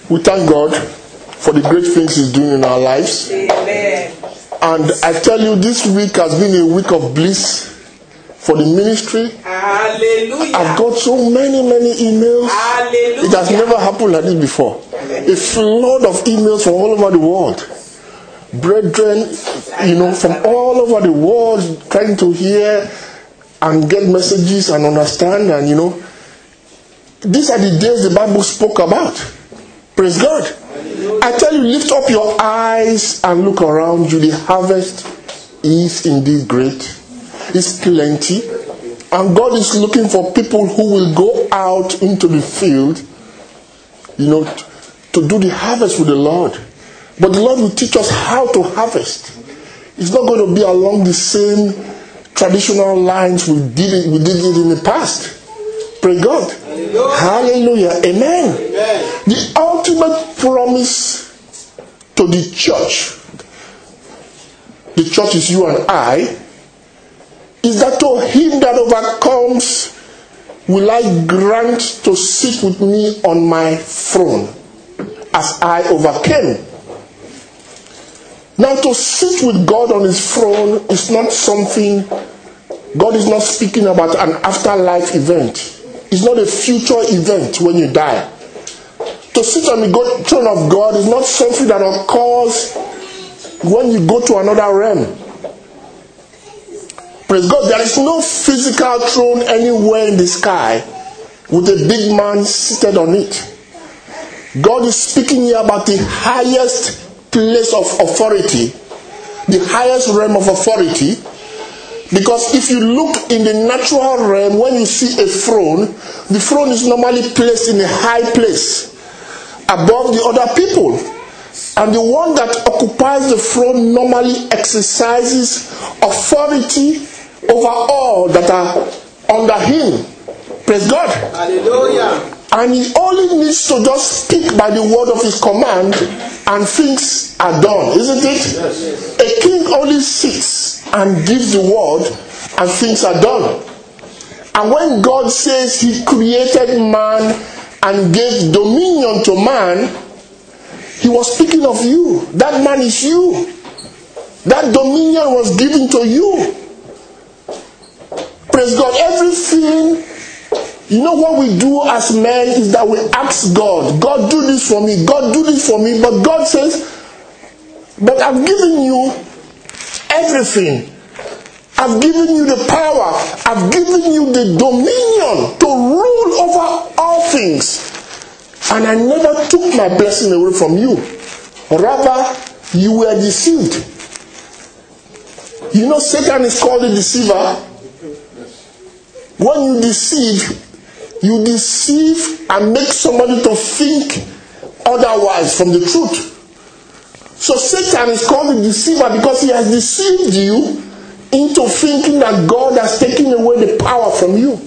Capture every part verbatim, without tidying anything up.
We thank God for the great things He's doing in our lives. Amen. And I tell you, this week has been a week of bliss for the ministry. Hallelujah. I've got so many, many emails. Hallelujah. It has never happened like this before. A flood of emails from all over the world. Brethren, you know, from all over the world trying to hear and get messages and understand. And, you know, these are the days the Bible spoke about. Praise God. I tell you, lift up your eyes and look around you. The harvest is indeed great. It's plenty. And God is looking for people who will go out into the field, you know, to, to do the harvest with the Lord. But the Lord will teach us how to harvest. It's not going to be along the same traditional lines we did it, we did it in the past. Praise God. Hallelujah. Hallelujah. Amen. Amen. The ultimate promise to the church, the church is you and I, is that to him that overcomes will I grant to sit with me on my throne as I overcame. Now, to sit with God on his throne is not something, God is not speaking about an afterlife event. It's not a future event when you die. To sit on the throne of God is not something that occurs when you go to another realm. Praise God. There is no physical throne anywhere in the sky with a big man seated on it. God is speaking here about the highest place of authority, the highest realm of authority. Because if you look in the natural realm, when you see a throne, the throne is normally placed in a high place above the other people. And the one that occupies the throne normally exercises authority over all that are under him. Praise God. Hallelujah. And he only needs to just speak by the word of his command and things are done, isn't it? Yes. A king only sits and gives the word and things are done. And when God says he created man and gave dominion to man, he was speaking of you. That man is you. That dominion was given to you. Praise God. Everything, you know what we do as men is that we ask God, God do this for me, God do this for me. But God says, but I've given you everything. I've given you the power. I've given you the dominion to rule over all things. And I never took my blessing away from you. Rather, you were deceived. You know, Satan is called a deceiver. When you deceive, you deceive and make somebody to think otherwise from the truth. So Satan is called a deceiver because he has deceived you into thinking that God has taken away the power from you.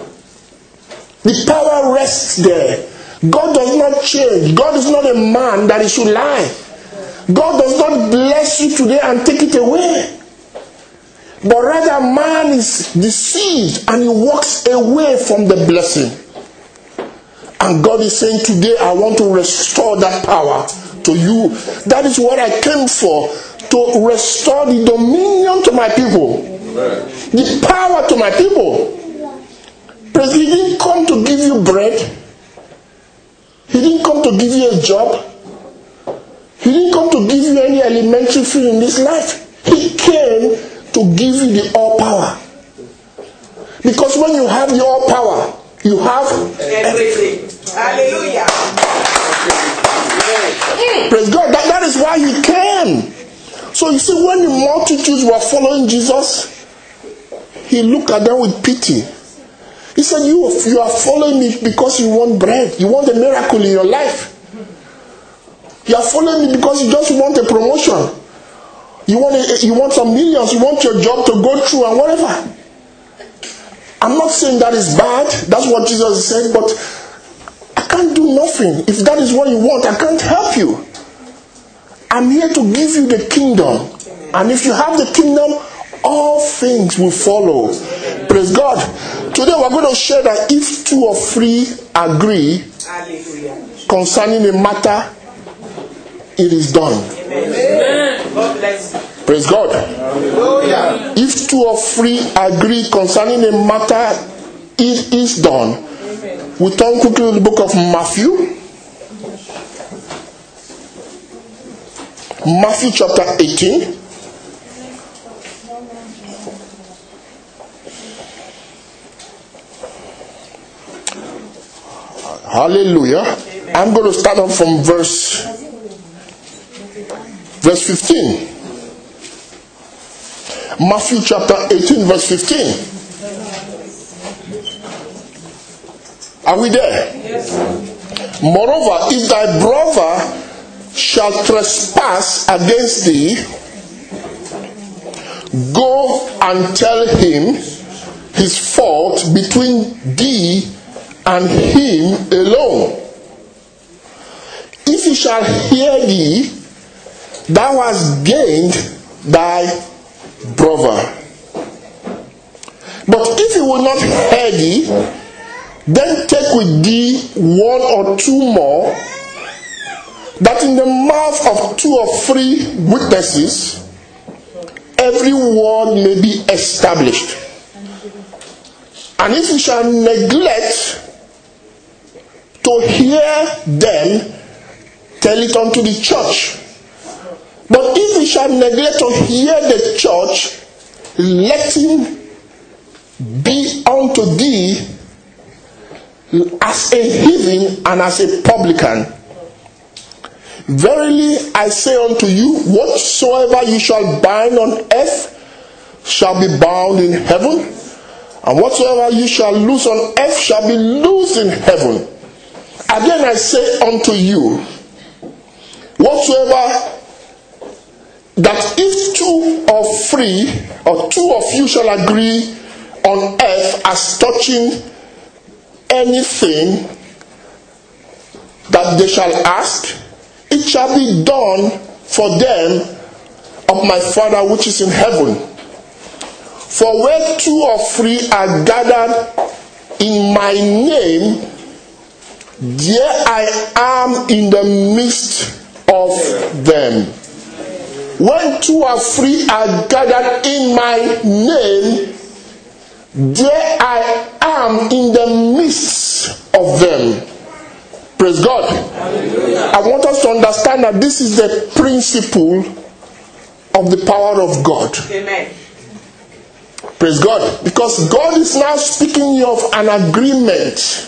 The power rests there. God does not change. God is not a man that he should lie. God does not bless you today and take it away. But rather man is deceived and he walks away from the blessing. And God is saying today I want to restore that power to you. That is what I came for. To restore the dominion to my people. The power to my people. Because he didn't come to give you bread. He didn't come to give you a job. He didn't come to give you any elementary thing in this life. He came to give you the all power. Because when you have the all power, you have everything. Hallelujah. Praise God. That, that is why he came. So you see, when the multitudes were following Jesus, he looked at them with pity. He said, you, you are following me because you want bread. You want a miracle in your life. You are following me because you just want a promotion. You want, a, you want some millions. You want your job to go through and whatever. I'm not saying that is bad. That's what Jesus said. But I can't do nothing. If that is what you want, I can't help you. I'm here to give you the kingdom. And if you have the kingdom, all things will follow. Praise God. Today we're going to share that if two or three agree, concerning a matter, it is done. Amen. God bless you. Praise God. Hallelujah. If two or three agree concerning a matter, it is done. Amen. We turn quickly to the book of Matthew. Matthew chapter eighteen. Hallelujah. Amen. I'm going to start off from verse verse fifteen. Matthew chapter eighteen, verse fifteen. Are we there? Yes. Moreover, if thy brother shall trespass against thee, go and tell him his fault between thee and him alone. If he shall hear thee, thou hast gained thy brother. But if he will not hear thee, then take with thee one or two more, that in the mouth of two or three witnesses every word may be established. And if he shall neglect to hear them, tell it unto the church. But if he shall neglect to hear the church, let him be unto thee as a heathen and as a publican. Verily I say unto you, whatsoever you shall bind on earth shall be bound in heaven, and whatsoever you shall loose on earth shall be loosed in heaven. Again I say unto you, whatsoever that if two or three or two of you shall agree on earth as touching anything that they shall ask, it shall be done for them of my Father which is in heaven. For where two or three are gathered in my name, there I am in the midst of them. When two or three are gathered in my name, there I am in the midst of them. Praise God. Hallelujah. I want us to understand that this is the principle of the power of God. Amen. Praise God. Because God is now speaking of an agreement.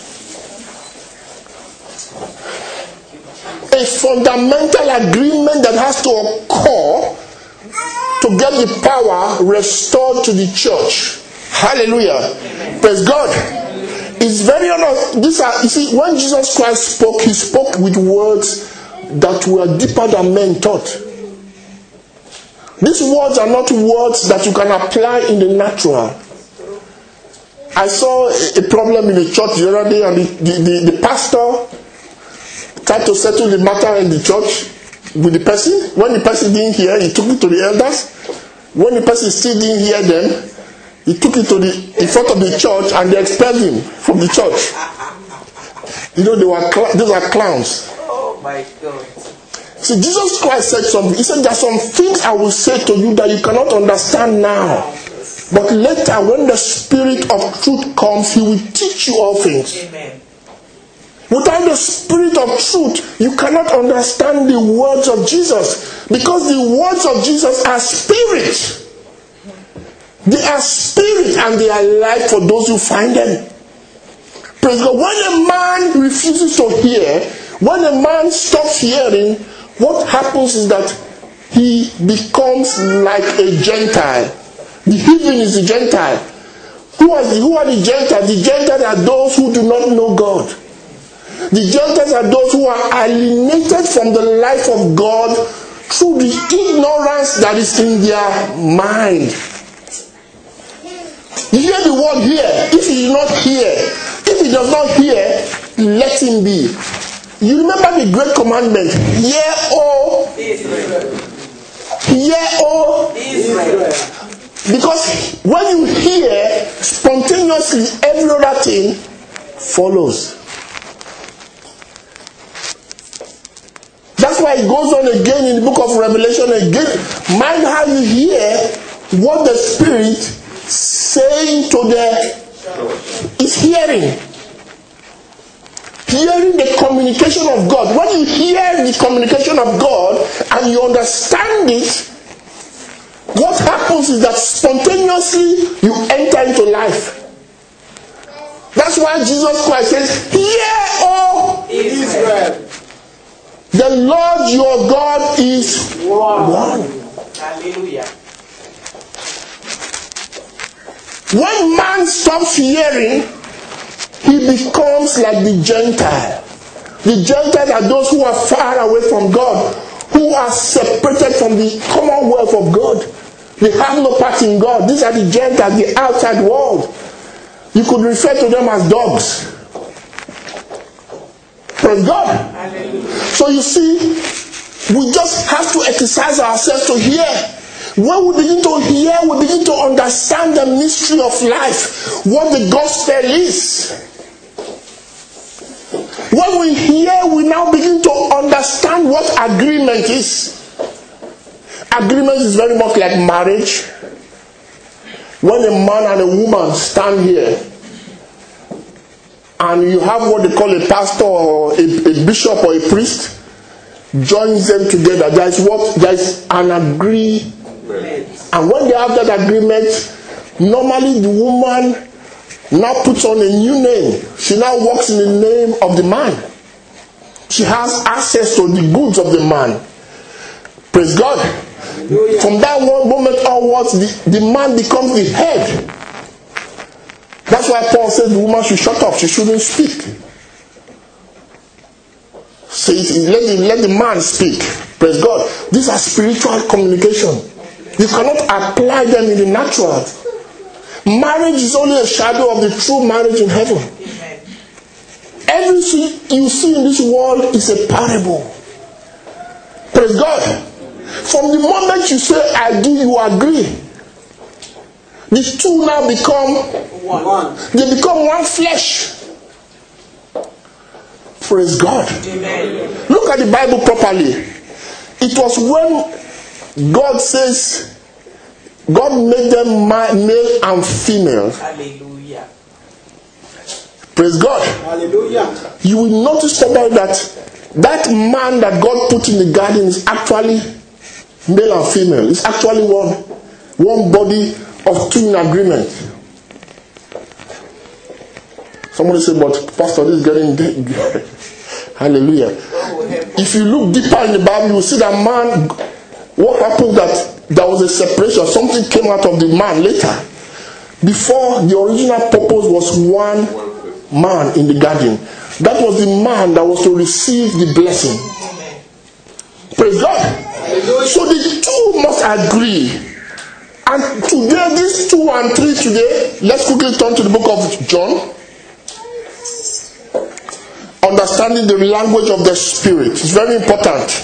A fundamental agreement that has to occur to get the power restored to the church. Hallelujah. Amen. Praise God. It's very honest. These are, you see, when Jesus Christ spoke, he spoke with words that were deeper than men thought. These words are not words that you can apply in the natural. I saw a problem in the church the other day, and the, the, the, the pastor tried to settle the matter in the church with the person. When the person didn't hear, he took it to the elders. When the person still didn't hear them, he took it to the in front of the church and they expelled him from the church. You know, they were cl- those are clowns. Oh my God. See, Jesus Christ said something. He said, there are some things I will say to you that you cannot understand now. But later, when the Spirit of truth comes, he will teach you all things. Amen. Without the Spirit of truth, you cannot understand the words of Jesus. Because the words of Jesus are spirit. They are spirit and they are life for those who find them. Praise God. When a man refuses to hear, when a man stops hearing, what happens is that he becomes like a Gentile. The heathen is the Gentile. Who are the, who are the Gentiles? The Gentiles are those who do not know God. The Gentiles are those who are alienated from the life of God through the ignorance that is in their mind. You hear the word here. If he does not hear, if he does not hear, let him be. You remember the great commandment. Hear, O Israel. Hear, O Israel. Because when you hear, spontaneously every other thing follows. That's why it goes on again in the book of Revelation again. Mind how you hear what the Spirit saying to the is hearing. Hearing the communication of God. When you hear the communication of God and you understand it, what happens is that spontaneously you enter into life. That's why Jesus Christ says, "Hear, O Israel, the Lord your God is one." Hallelujah. When man stops hearing, he becomes like the Gentile. The Gentiles are those who are far away from God, who are separated from the commonwealth of God. They have no part in God. These are the Gentiles, the outside world. You could refer to them as dogs. Praise God. Hallelujah. So you see, we just have to exercise ourselves to hear. When we begin to hear, we begin to understand the mystery of life, what the gospel is. When we hear, we now begin to understand what agreement is. Agreement is very much like marriage. When a man and a woman stand here, and you have what they call a pastor or a, a bishop or a priest, joins them together. There is what there is an agreement. And when they have that agreement, normally the woman now puts on a new name. She now walks in the name of the man. She has access to the goods of the man. Praise God. Hallelujah. From that one moment onwards, the, the man becomes the head. That's why Paul said the woman should shut up. She shouldn't speak. So let the, let the man speak. Praise God. These are spiritual communication. You cannot apply them in the natural. Marriage is only a shadow of the true marriage in heaven. Amen. Everything you see in this world is a parable. Praise God. From the moment you say I do, you agree. These two now become one. They become one flesh. Praise God. Amen. Look at the Bible properly. It was when God says, God made them male and female. Hallelujah. Praise God. Hallelujah. You will notice somebody that that man that God put in the garden is actually male and female. It's actually one, one body of two in agreement. Somebody say, but Pastor, this is getting dead. Hallelujah. If you look deeper in the Bible, you will see that man, what happened that there was a separation. Something came out of the man later. Before, the original purpose was one man in the garden. That was the man that was to receive the blessing. Praise God. So the two must agree. And today, these two and three today, let's quickly turn to the book of John. Understanding the language of the Spirit is very important.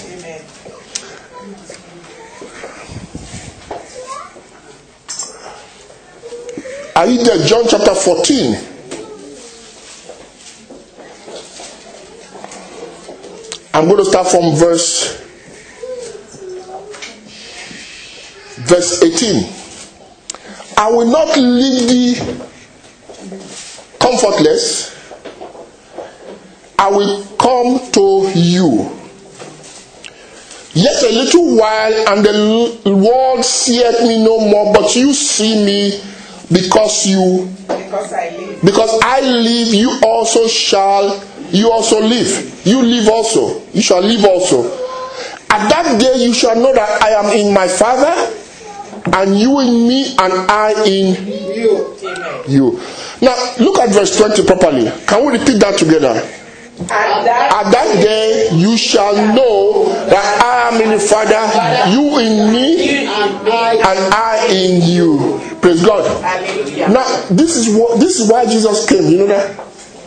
Are you there? John chapter fourteen. I'm going to start from verse verse eighteen. I will not leave thee comfortless. I will come to you. Yet a little while, and the world seeth me no more, but you see me, because you because I live. Because I live, you also shall you also live. You live also. You shall live also. At that day you shall know that I am in my Father, and you in me, and I in you. you. Now look at verse twenty properly. Can we repeat that together? At that, At that day you shall know that I am in the Father, you in me, and I in you. Praise God. Now this is what this is why Jesus came. You know that?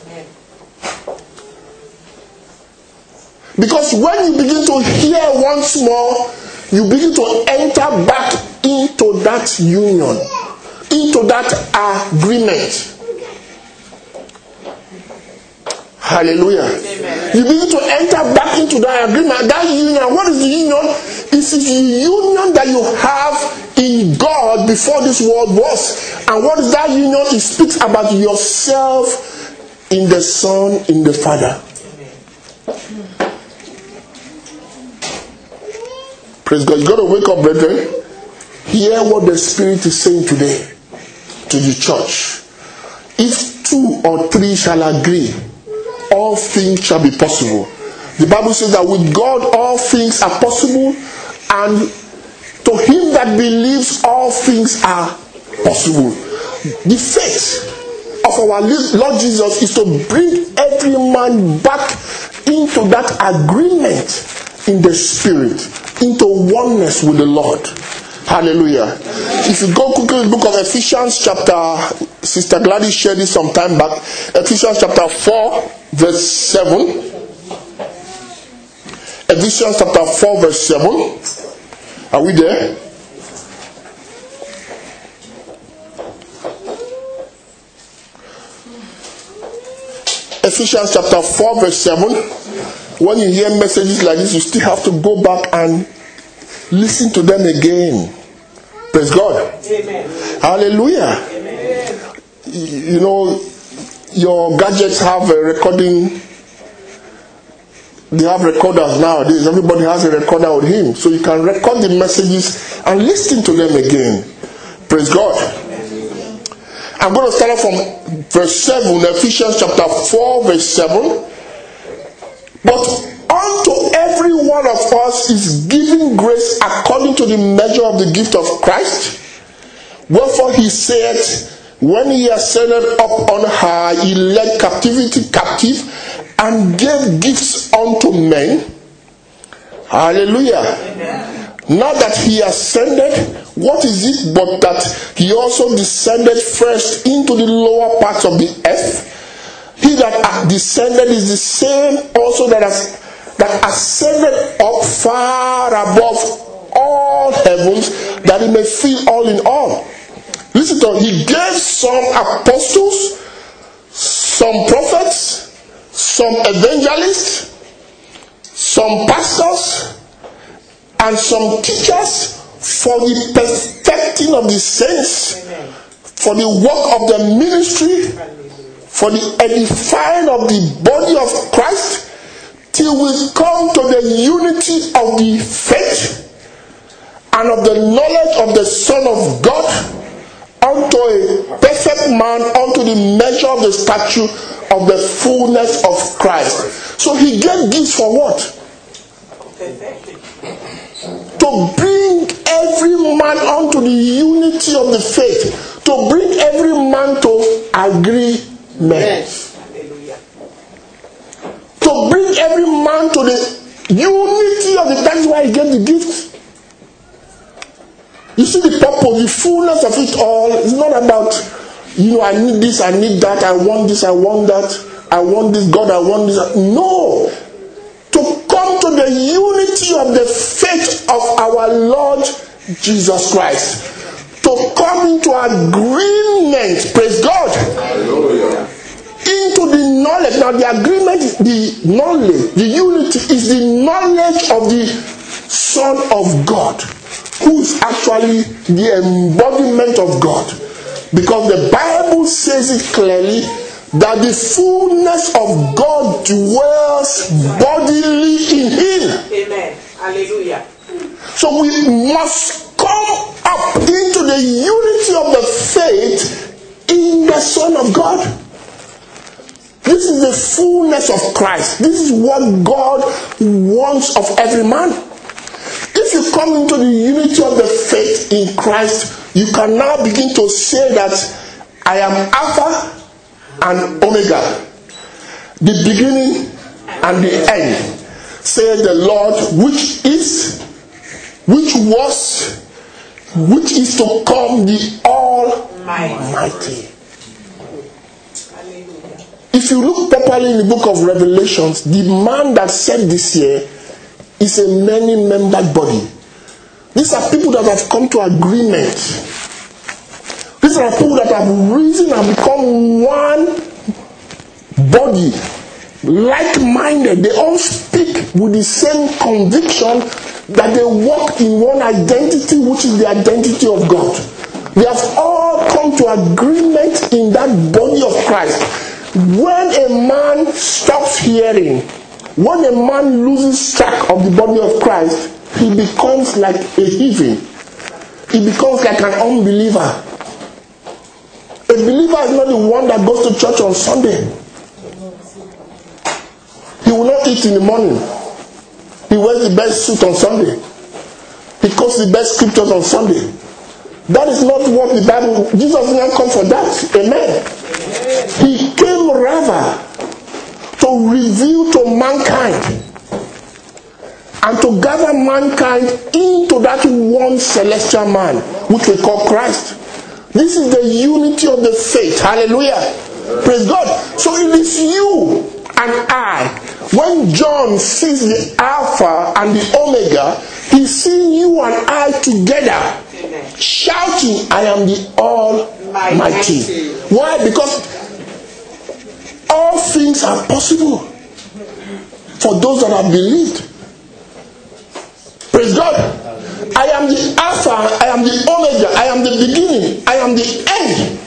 Because when you begin to hear once more, you begin to enter back into that union, into that agreement. Hallelujah. Amen. You begin to enter back into that agreement. That union. What is the union? It's the union that you have in God before this world was. And what is that union? It speaks about yourself in the Son, in the Father. Amen. Praise God. You got to wake up, brethren. Hear what the Spirit is saying today to the church. If two or three shall agree, all things shall be possible. The Bible says that with God all things are possible, and to him that believes all things are possible. The faith of our Lord Jesus is to bring every man back into that agreement in the Spirit, into oneness with the Lord. Hallelujah. If you go quickly to the book of Ephesians chapter, Sister Gladys shared this some time back. Ephesians chapter four, verse seven. Ephesians chapter four, verse seven. Are we there? Ephesians chapter four, verse seven. When you hear messages like this, you still have to go back and listen to them again. Praise God. Amen. Hallelujah. Amen. You know, your gadgets have a recording. They have recorders nowadays. Everybody has a recorder with him. So you can record the messages and listen to them again. Praise God. Amen. I'm going to start off from verse seven, Ephesians chapter four, verse seven. But unto every one of us is given grace according to the measure of the gift of Christ. Wherefore he said, when he ascended up on high, he led captivity captive and gave gifts unto men. Hallelujah. Amen. Now that he ascended, what is it but that he also descended first into the lower parts of the earth? He that descended is the same also that has that ascended up far above all heavens, that he may fill all in all. Listen to him. He gave some apostles, some prophets, some evangelists, some pastors, and some teachers for the perfecting of the saints, for the work of the ministry, for the edifying of the body of Christ, till we come to the unity of the faith and of the knowledge of the Son of God, unto a perfect man, unto the measure of the stature of the fullness of Christ. So he gave gifts for what? To bring every man unto the unity of the faith. To bring every man to agreement. To bring every man to the unity of the, that's why he gave the gift. You see the purpose, the fullness of it all. It's not about, you know, I need this, I need that, I want this, I want that, I want this, God, I want this. No. To come to the unity of the faith of our Lord Jesus Christ. To come into agreement, praise God. Hallelujah. Into the knowledge. Now the agreement, the knowledge, the unity is the knowledge of the Son of God, who is actually the embodiment of God. Because the Bible says it clearly that the fullness of God dwells bodily in him. Amen. Hallelujah. So we must come up into the unity of the faith in the Son of God. This is the fullness of Christ. This is what God wants of every man. If you come into the unity of the faith in Christ, you can now begin to say that I am Alpha and Omega, the beginning and the end, says the Lord, which is, which was, which is to come, the Almighty. If you look properly in the book of Revelations, the man that said this here is a many-membered body. These are people that have come to agreement. These are people that have risen and become one body like-minded. They all speak with the same conviction that they walk in one identity, which is the identity of God. They have all come to agreement in that body of Christ. When a man stops hearing, when a man loses track of the body of Christ, he becomes like a heathen. He becomes like an unbeliever. A believer is not the one that goes to church on Sunday. He will not eat in the morning. He wears the best suit on Sunday. He quotes the best scriptures on Sunday. That is not what the Bible... Jesus did not come for that. Amen. He came rather to reveal to mankind and to gather mankind into that one celestial man, which we call Christ. This is the unity of the faith. Hallelujah. Praise God. So it is you and I. When John sees the Alpha and the Omega, he's seeing you and I together, shouting, I am the Almighty. Why? Because all things are possible for those that have believed. Praise God. I am the Alpha, I am the Omega, I am the beginning, I am the end.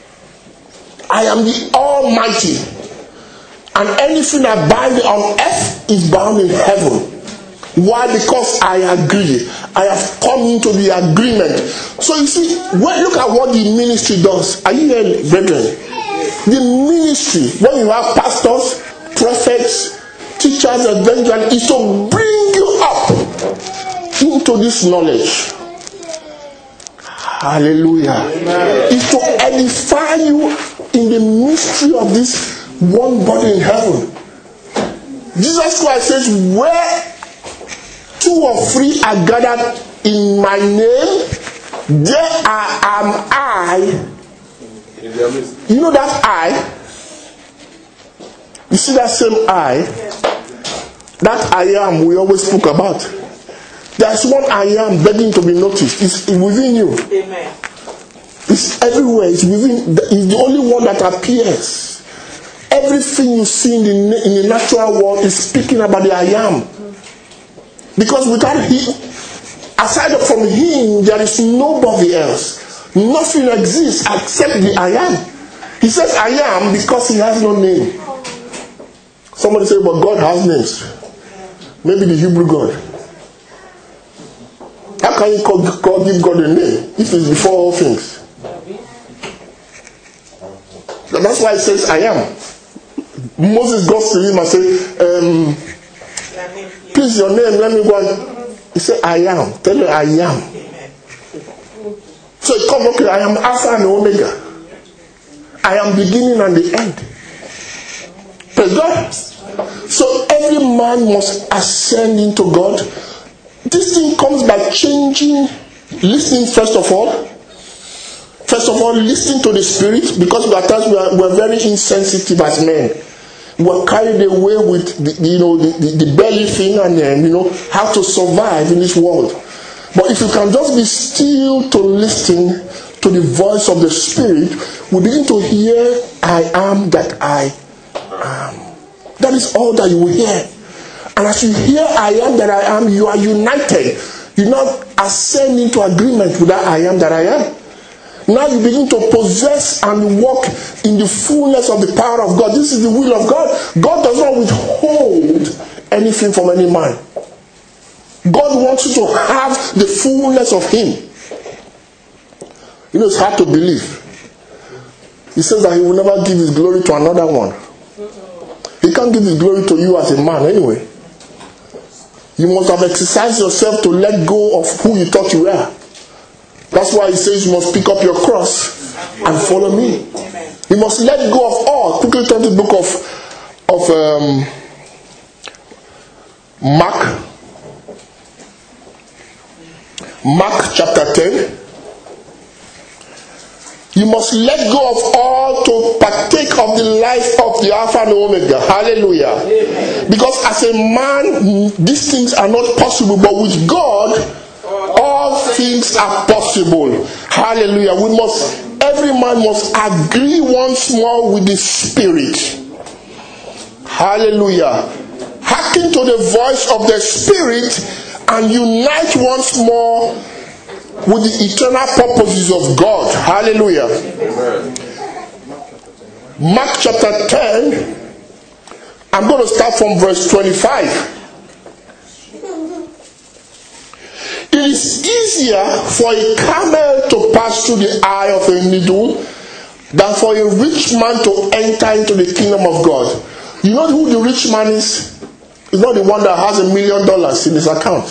I am the Almighty. And anything that binds on earth is bound in heaven. Why? Because I agree. I have come into the agreement. So you see, when, look at what the ministry does. Are you hearing, brethren? The ministry, when you have pastors, prophets, teachers, evangelists, is to bring you up into this knowledge. Hallelujah. Amen. Is to edify you in the mystery of this one body in heaven. Jesus Christ says, where two or three are gathered in my name, there am I. You know that I? You see that same I? That I am we always spoke about. There's one I am begging to be noticed. It's within you. Amen. It's everywhere. It's within. It's the only one that appears. Everything you see in the, in the natural world is speaking about the I am. Because without him, aside from him, there is nobody else. Nothing exists except the I am. He says I am because he has no name. Somebody say, but God has names. Maybe the Hebrew God. How can you call, call, give God a name if he's before all things? So that's why it says I am. Moses goes to him and says, um, please your name, let me go and... He said, I am. Tell me I am. So it comes, okay, I am Alpha and Omega. I am beginning and the end. Praise God. So every man must ascend into God. This thing comes by changing, listening first of all. First of all, listening to the Spirit, because at times we are, we are very insensitive as men. We are carried away with the, you know the, the, the belly thing and then you know how to survive in this world. But if you can just be still to listen to the voice of the Spirit, we begin to hear, I am that I am. That is all that you will hear. And as you hear, I am that I am, you are united. You now ascend into agreement with that I am that I am. Now you begin to possess and walk in the fullness of the power of God. This is the will of God. God does not withhold anything from any man. God wants you to have the fullness of Him. You know, it's hard to believe. He says that He will never give His glory to another one. He can't give His glory to you as a man anyway. You must have exercised yourself to let go of who you thought you were. That's why He says you must pick up your cross and follow me. You must let go of all. Quickly turn to the book of, of um, Mark. Mark chapter ten. You must let go of all to partake of the life of the Alpha and Omega. Hallelujah. Amen. Because as a man, these things are not possible. But with God, all things are possible. Hallelujah. We must, every man must agree once more with the Spirit. Hallelujah. Hearken to the voice of the Spirit and unite once more with the eternal purposes of God. Hallelujah. Amen. Mark chapter ten. I'm going to start from verse twenty-five. It is easier for a camel to pass through the eye of a needle than for a rich man to enter into the kingdom of God. You know who the rich man is? He's not the one that has a million dollars in his account.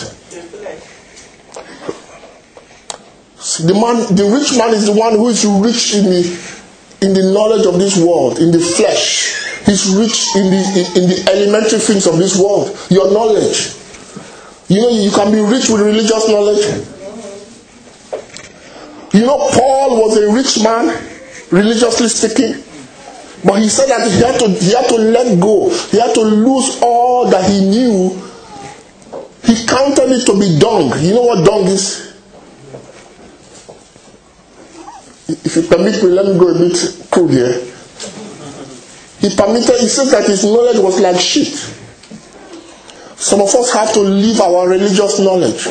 The man, the rich man is the one who is rich in the in the knowledge of this world, in the flesh. He's rich in the in, in the elementary things of this world. Your knowledge. You know, you can be rich with religious knowledge. You know, Paul was a rich man, religiously speaking. But he said that he had to he had to let go. He had to lose all that he knew. He counted it to be dung. You know what dung is? If you permit me, let me go a bit crude here. He permitted, he said that his knowledge was like shit. Some of us have to leave our religious knowledge.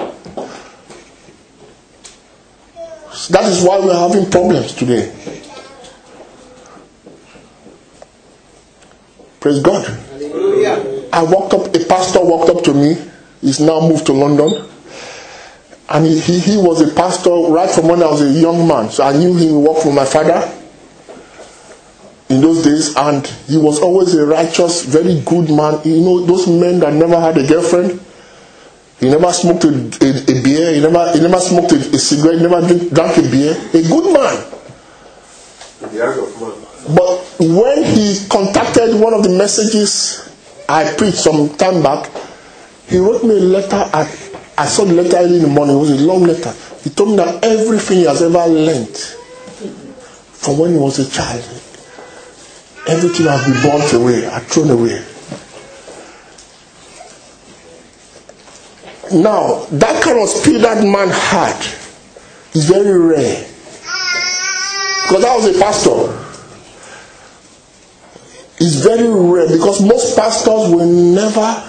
That is why we are having problems today. Praise God. Hallelujah. I walked up, a pastor walked up to me. He's now moved to London. And he, he, he was a pastor right from when I was a young man. So I knew him, he worked with my father in those days, and he was always a righteous, very good man. You know, those men that never had a girlfriend. He never smoked a, a, a beer. He never he never smoked a, a cigarette. He never drink, drank a beer. A good man. But when he contacted one of the messages I preached some time back, he wrote me a letter. At, I saw the letter early in the morning. It was a long letter. He told me that everything he has ever learned from when he was a child, everything has been burnt away, had thrown away. Now, that kind of spirit that man had is very rare. Because I was a pastor. It's very rare because most pastors will never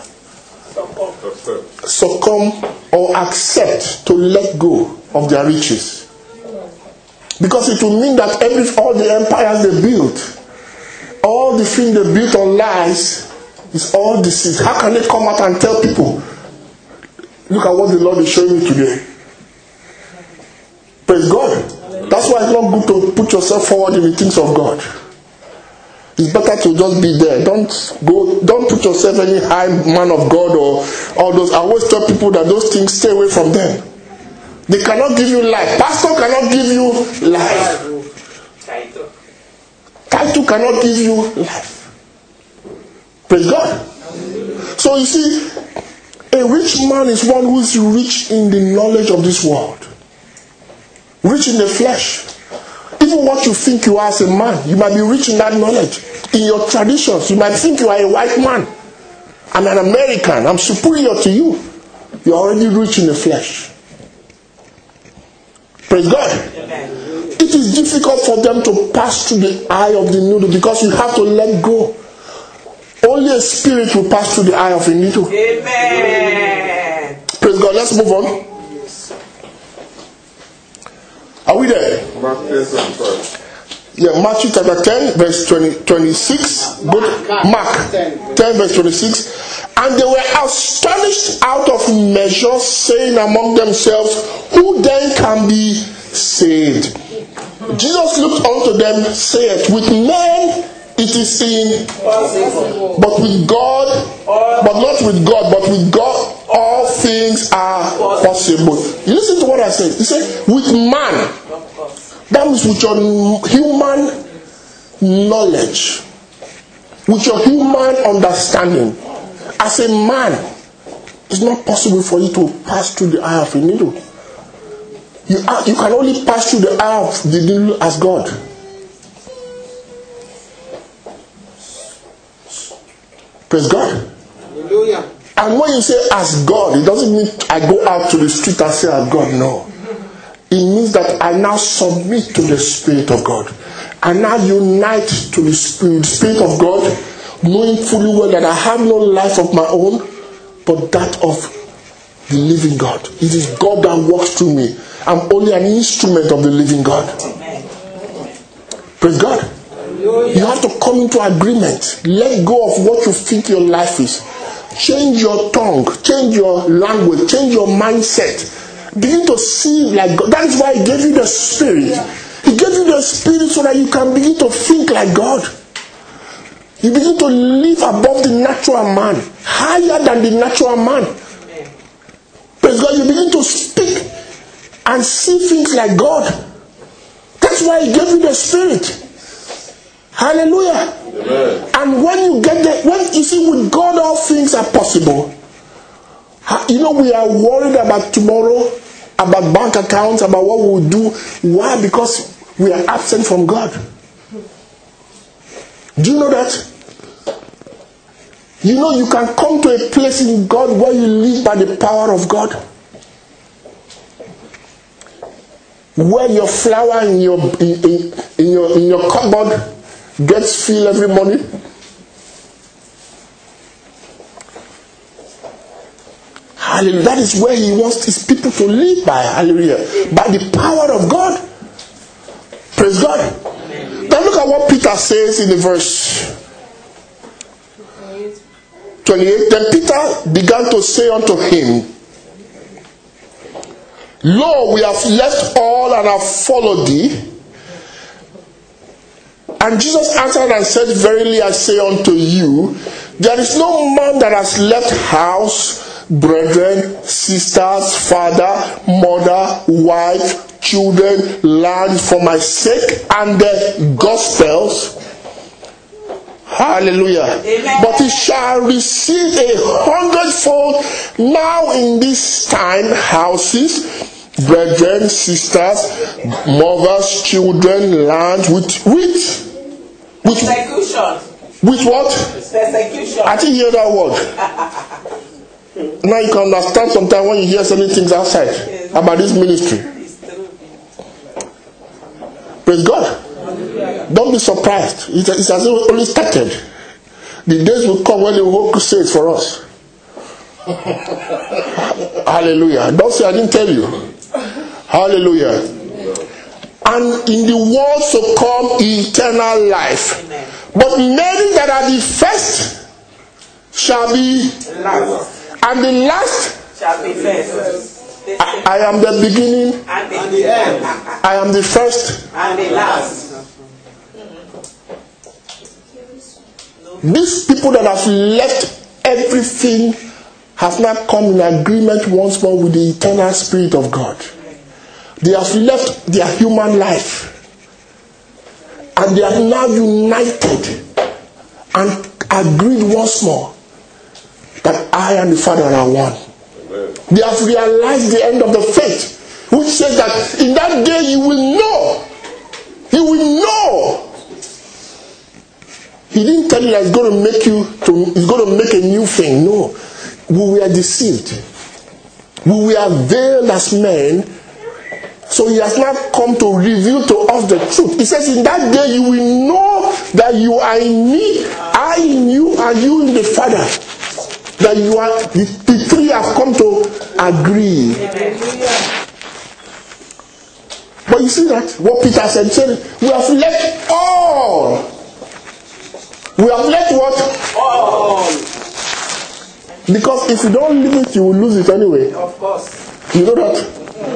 succumb or accept to let go of their riches. Because it will mean that every all the empires they built, all the things they built on lies, is all deceit. How can they come out and tell people, look at what the Lord is showing me today? Praise God. That's why it's not good to put yourself forward in the things of God. It's better to just be there. Don't go. Don't put yourself any high man of God or all those. I always tell people that those things, stay away from them. They cannot give you life. Pastor cannot give you life. Title. Title cannot give you life. Praise God. So you see, a rich man is one who is rich in the knowledge of this world. Rich in the flesh. Even what you think you are as a man, you might be rich in that knowledge. In your traditions, you might think you are a white man. I'm an American. I'm superior to you. You're already rich in the flesh. Praise God. It is difficult for them to pass through the eye of the needle because you have to let go. Only a spirit will pass through the eye of a needle. Amen. Praise God. Let's move on. Are we there? Yeah, Matthew chapter ten, verse twenty, twenty-six. Good. Mark ten, verse twenty-six. And they were astonished out of measure, saying among themselves, who then can be saved? Jesus looked unto them, saith, with men it is impossible, but with God, but not with God, but with God all things are possible. You listen to what I said. He said, with man. That means with your human knowledge, with your human understanding. As a man, it's not possible for you to pass through the eye of a needle. You, are, you can only pass through the eye of the needle as God. Praise God. Hallelujah. And when you say as God, it doesn't mean I go out to the street and say as God. No. It means that I now submit to the Spirit of God. I now unite to the Spirit, the Spirit of God, knowing fully well that I have no life of my own, but that of the living God. It is God that works through me. I'm only an instrument of the living God. Praise God. You have to come into agreement. Let go of what you think your life is. Change your tongue. Change your language. Change your mindset. Begin to see like God. That is why He gave you the Spirit. He gave you the Spirit so that you can begin to think like God. You begin to live above the natural man. Higher than the natural man. Praise God. You begin to speak and see things like God. That's why He gave you the Spirit. Hallelujah. Amen. And when you get there, when you see with God all things are possible. You know, we are worried about tomorrow, about bank accounts, about what we will do. Why? Because we are absent from God. Do you know that? You know, you can come to a place in God where you live by the power of God. Where your flour in your in, in, in your in your cupboard gets filled every morning. Hallelujah. That is where He wants His people to live by. Hallelujah. By the power of God. Praise God. Now look at what Peter says in the verse twenty-eight. Then Peter began to say unto him, Lo, we have left all and have followed thee. And Jesus answered and said, Verily I say unto you, there is no man that has left house, brethren, sisters, father, mother, wife, children, land for my sake and the gospels. Hallelujah. Amen. But he shall receive a hundredfold now in this time houses, brethren, sisters, mothers, children, land, with with with persecution. With what? Persecution. I didn't hear that word. Now you can understand sometimes when you hear certain things outside yes. about this ministry. Praise God. Don't be surprised. It's, it's as if it only started. The days will come when the whole crusade for us. Hallelujah. Don't say I didn't tell you. Hallelujah. And in the world shall come eternal life. Amen. But many that are the first shall be last. And the last shall be first. I, I am the beginning and the, and the end. I am the first and the last. These people that have left everything have not come in agreement once more with the eternal Spirit of God. They have left their human life and they are now united and agreed once more that I and the Father are one. Amen. They have realized the end of the faith, which says that in that day you will know. You will know. He didn't tell you that it's going to make you to, it's going to make a new thing. No. We were deceived. We were veiled as men. So he has now come to reveal to us the truth. He says, in that day you will know that you are in me, I in you, and you in the Father. That you are, the, the three have come to agree. But you see that? What Peter said, he said, we have left all. We have left what? All. Because if you don't leave it, you will lose it anyway. Of course. You know that?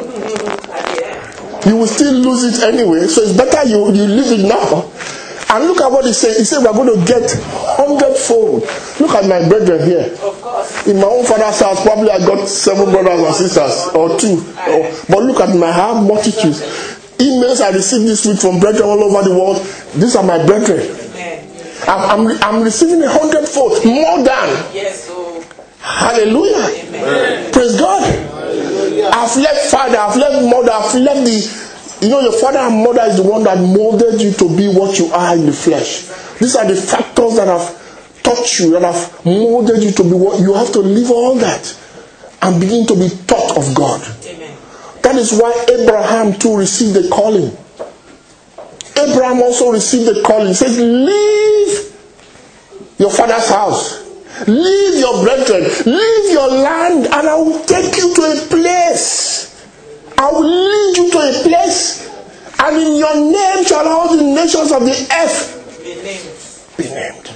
You will still lose it anyway. So it's better you, you leave it now. And look at what he said. He said we're going to get hundredfold. Look at my brethren here. Of course. In my own father's house, probably I got seven brothers and sisters. Or two. Or, but look at my have multitudes. Emails I received this week from brethren all over the world. These are my brethren. I'm, I'm, I'm receiving a hundredfold. More than. Yes, so. Hallelujah. Amen. Praise God. Hallelujah. I've left father, I've left mother, I've left the, you know, your father and mother is the one that molded you to be what you are in the flesh. These are the factors that have taught you, that have molded you to be what you have to leave all that and begin to be taught of God. Amen. That is why Abraham too received the calling. Abraham also received the calling. He says, leave your father's house. Leave your brethren. Leave your land, and I will take you to a place. I will lead you to a place, and in your name shall all the nations of the earth Be named. be named.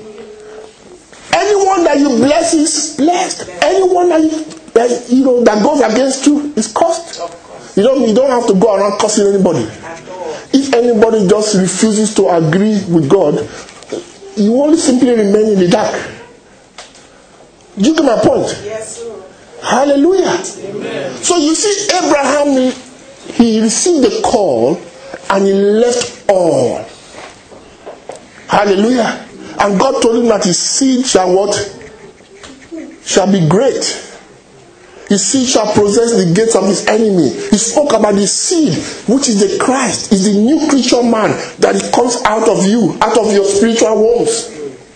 Anyone that you bless is blessed. Anyone that you, that, you know that goes against you is cursed. You don't you don't have to go around cursing anybody. If anybody just refuses to agree with God, you only simply remain in the dark. Do you get my point? Yes, sir. Hallelujah. Amen. So you see, Abraham, he received the call and he left all. Hallelujah. And God told him that his seed shall what? Shall be great. His seed shall possess the gates of his enemy. He spoke about the seed, which is the Christ, is the new creature man that it comes out of you, out of your spiritual wombs.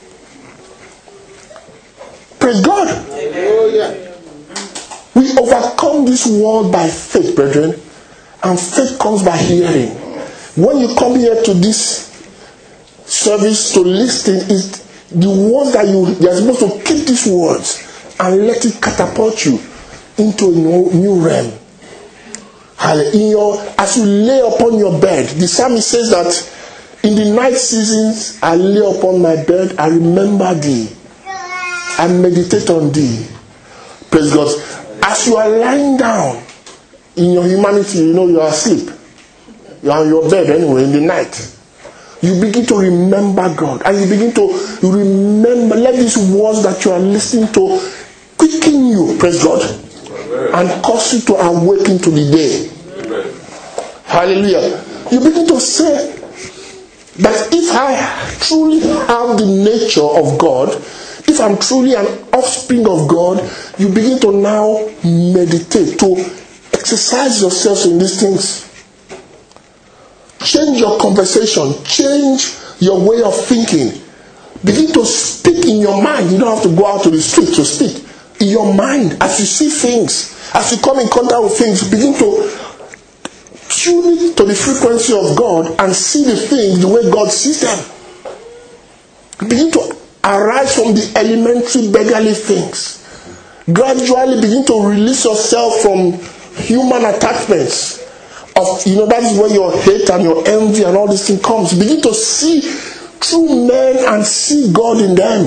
Praise God. Amen. We overcome this world by faith, brethren. And faith comes by hearing. When you come here to this service to listen, is the words that you, you are supposed to keep these words and let it catapult you into a new, new realm. In your, as you lay upon your bed, the psalmist says that in the night seasons I lay upon my bed, I remember thee, I meditate on thee. Praise God. As you are lying down in your humanity, you know you are asleep. You are on your bed anyway in the night. You begin to remember God. And you begin to remember. Let these words that you are listening to quicken you, praise God. And cause you to awaken to the day. Hallelujah. You begin to say that if I truly have the nature of God, if I'm truly an offspring of God, you begin to now meditate, to exercise yourselves in these things. Change your conversation. Change your way of thinking. Begin to speak in your mind. You don't have to go out to the street to speak. In your mind, as you see things, as you come in contact with things, begin to tune it to the frequency of God and see the things the way God sees them. Begin to arise from the elementary beggarly things. Gradually begin to release yourself from human attachments. Of, you know, that is where your hate and your envy and all this thing comes. Begin to see true men and see God in them.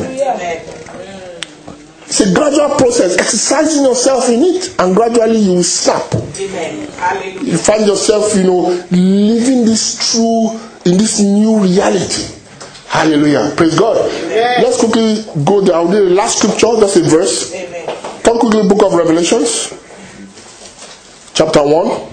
It's a gradual process. Exercising yourself in it, and gradually you will snap. Amen. You find yourself, you know, living this true in this new reality. Hallelujah. Praise God. Amen. Let's quickly go there. I'll do the last scripture, just a verse. Amen. Turn quickly, book of Revelations, chapter one.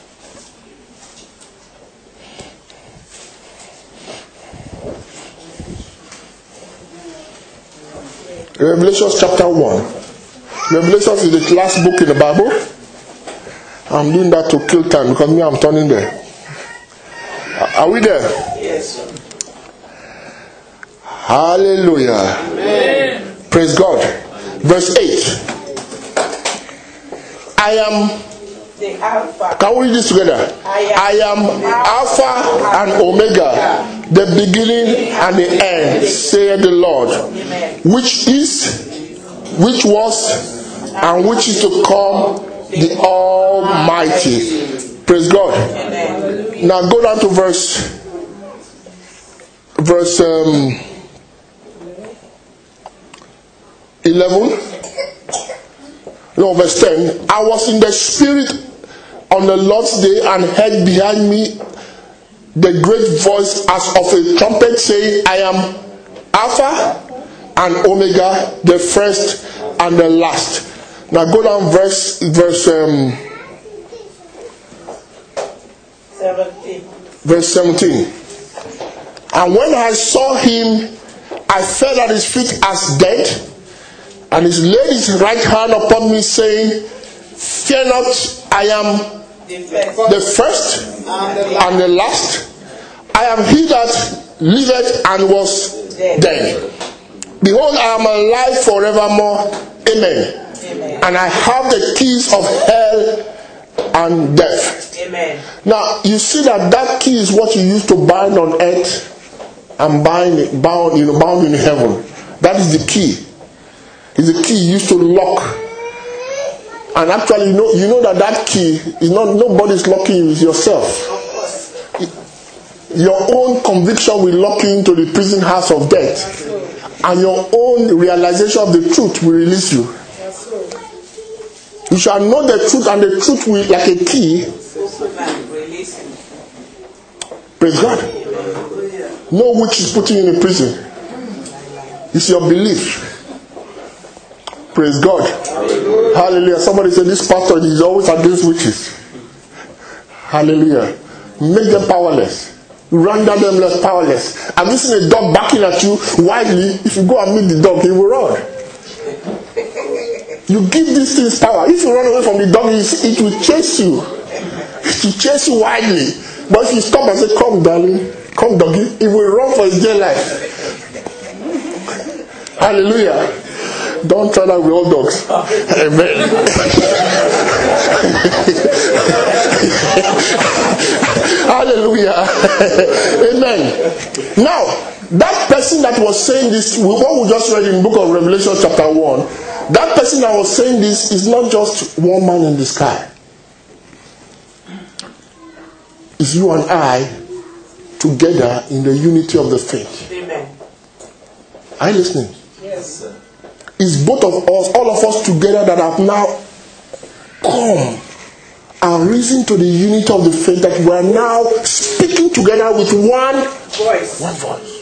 Revelation chapter one. Revelation is the last book in the Bible. I'm doing that to kill time because me, I'm turning there. Are we there? Yes, sir. Hallelujah. Amen. Praise God. Verse eight. I am. The Alpha. Can we read this together? I am Alpha and Omega, the beginning and the end, saith the Lord, which is, which was, and which is to come, the Almighty. Praise God. Now go down to verse, verse um, eleven. No, verse ten. I was in the Spirit on the Lord's day, and heard behind me the great voice as of a trumpet saying, I am Alpha and Omega, the first and the last. Now go down verse verse um, seventeen. Verse seventeen. And when I saw him, I fell at his feet as dead, and he laid his right hand upon me, saying, Fear not, I am the first and the last. I am he that liveth and was dead. Behold, I am alive forevermore. Amen. Amen. And I have the keys of hell and death. Amen. Now, you see that that key is what you use to bind on earth and bind, bound, you know, bound in heaven. That is the key. It's the key used to lock. And actually, you know, you know that that key is not, nobody's locking you, it's yourself. Your own conviction will lock you into the prison house of death. And your own realization of the truth will release you. You shall know the truth, and the truth will, like a key. Praise God. No witch is putting you in a prison. It's your belief. Praise God. Hallelujah. Hallelujah. Somebody said this pastor is always against witches. Hallelujah. Make them powerless. Render them less powerless. Have you seen a dog barking at you wildly? If you go and meet the dog, he will run. You give these things power. If you run away from the dog, it will chase you. It will chase you wildly. But if you stop and say, come darling, come doggy, it will run for his dear life. Hallelujah. Don't try that with all dogs. Amen. Hallelujah. Amen. Now, that person that was saying this, what we just read in the book of Revelation chapter one, that person that was saying this is not just one man in the sky. It's you and I together in the unity of the faith. Amen. Are you listening? Yes, sir. It's both of us, all of us together that have now come and risen to the unity of the faith, that we are now speaking together with one voice. One voice.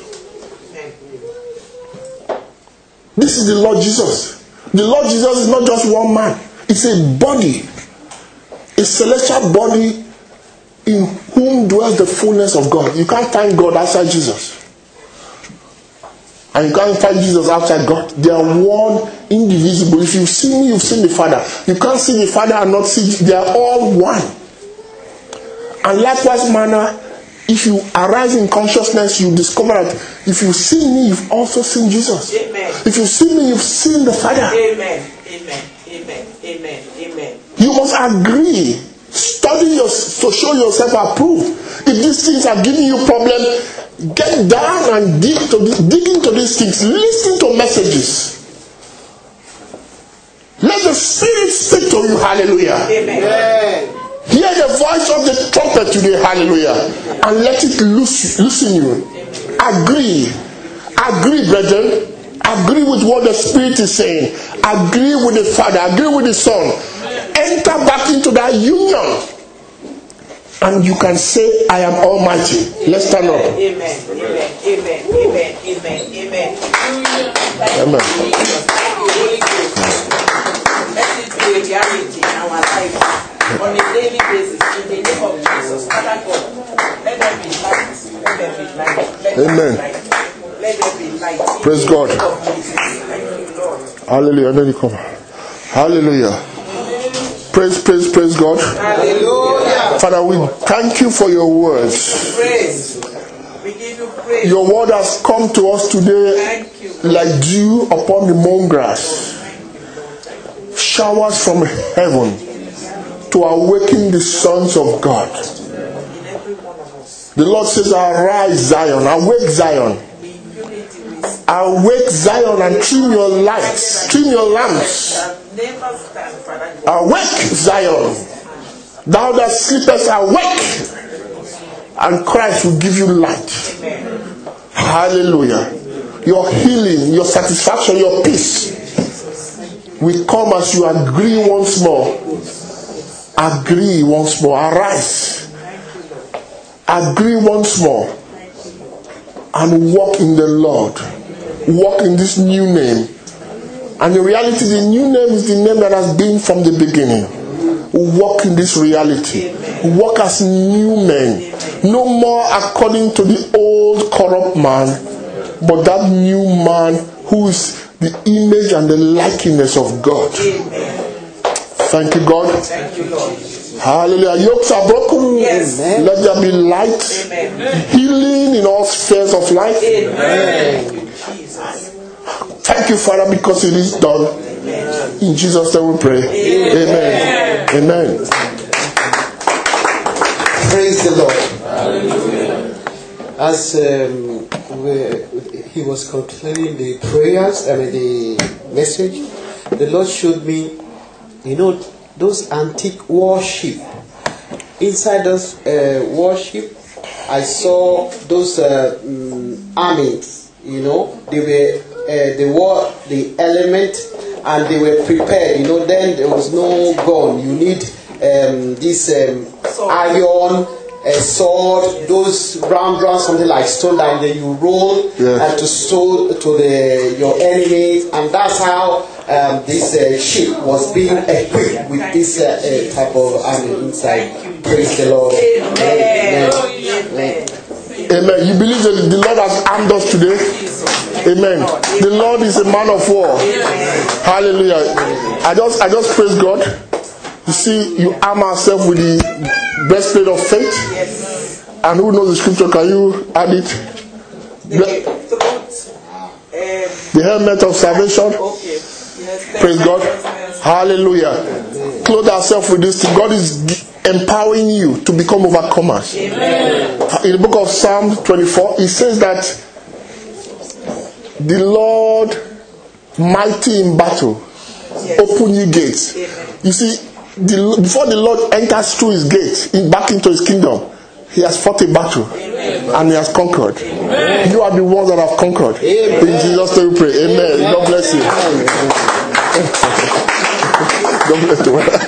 This is the Lord Jesus. The Lord Jesus is not just one man. It's a body. A celestial body in whom dwells the fullness of God. You can't find God outside Jesus. And you can't find Jesus outside God. They are one, indivisible. If you see me, you've seen the Father. You can't see the Father and not see. They are all one. And likewise manner, if you arise in consciousness, you discover that if you see me, you've also seen Jesus. Amen. If you see me, you've seen the Father. Amen. Amen. Amen. Amen. Amen. You must agree. Study your, to show yourself approved. If these things are giving you problem, get down and dig, to this, dig into these things. Listen to messages. Let the Spirit speak to you. Hallelujah. Amen. Hear the voice of the trumpet today. Hallelujah. And let it loose, loosen you. Agree. Agree, brethren. Agree with what the Spirit is saying. Agree with the Father. Agree with the Son. Enter back into that union. And you can say, I am almighty. Let's stand up. Amen. Amen. Amen. Amen. Amen. Amen. Amen. Let it be a reality in our life on a daily basis in the name of Jesus. Father God, let there be light. Let there be light. Let there Amen. be light. Let there be light. Praise God. Thank you, Lord. Hallelujah. Let it come. Hallelujah. Praise, praise, praise God. Hallelujah. Father, we thank you for your words. Praise. We give you praise. Your word has come to us today Thank you. like dew upon the mown grass. Showers from heaven to awaken the sons of God. In every one of us. The Lord says, arise Zion, awake Zion. Be unity with Awake Zion and trim your lights, trim your lamps. never stand, Father. Awake Zion. Thou that sleepest, awake. And Christ will give you light. Amen. Hallelujah. Your healing, your satisfaction, your peace will come as you agree once more. Agree once more. Arise. Agree once more. And walk in the Lord. Walk in this new name. And in reality, the new name is the name that has been from the beginning. Walk in this reality. Walk as new men. No more according to the old corrupt man, but that new man who is the image and the likeness of God. Thank you, God. Thank you, Lord. Hallelujah. Yokes are broken. Yes. Let there be light. Amen. Healing in all spheres of life. Amen. Thank you, Jesus. Thank you, Father, because it is done. Amen. In Jesus' name we pray. Amen. Amen. Amen. Praise the Lord. Hallelujah. As um, we, he he was concluding the prayers, I mean the message, the Lord showed me, you know, those antique warship. Inside those uh, warship, I saw those uh, um, armies. You know, they were uh, they were the element, and they were prepared. You know, then there was no gun. You need um, this um, iron. A sword, those round round something like stone that then you roll yes. and to sow to the your enemies, and that's how um, this uh, ship was being equipped with this uh, uh, type of army inside. Praise the Lord. Amen. Amen. Amen. You believe that the Lord has armed us today? Amen. The Lord is a man of war. Hallelujah. I just I just praise God. You see, you arm ourselves with the breastplate of faith. Yes. And who knows the scripture? Can you add it? The, the, the helmet of salvation. Okay. Yes. Praise God. Hallelujah. Amen. Clothe ourselves with this. God is empowering you to become overcomers. Amen. In the book of Psalm twenty-four, it says that the Lord mighty in battle, yes. Open ye gates. Amen. You see, The, before the Lord enters through his gate in, back into his kingdom, he has fought a battle. Amen. And he has conquered. Amen. You are the ones that have conquered. Amen. In Jesus' name we pray. Amen. Amen. God bless you. God bless you.